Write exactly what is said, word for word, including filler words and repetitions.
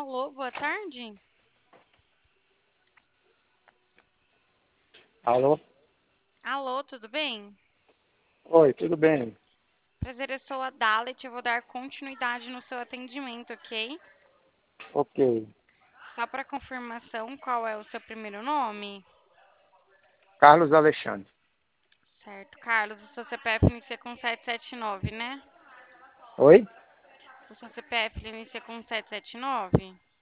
Alô, boa tarde. Alô? Alô, tudo bem? Oi, tudo bem? Prazer, eu sou a Dalet, eu vou dar continuidade no seu atendimento, ok? Ok. Só para confirmação, qual é o seu primeiro nome? Carlos Alexandre. Certo, Carlos, o seu C P F inicia com sete sete nove, né? Oi? O seu C P F inicia com sete sete nove?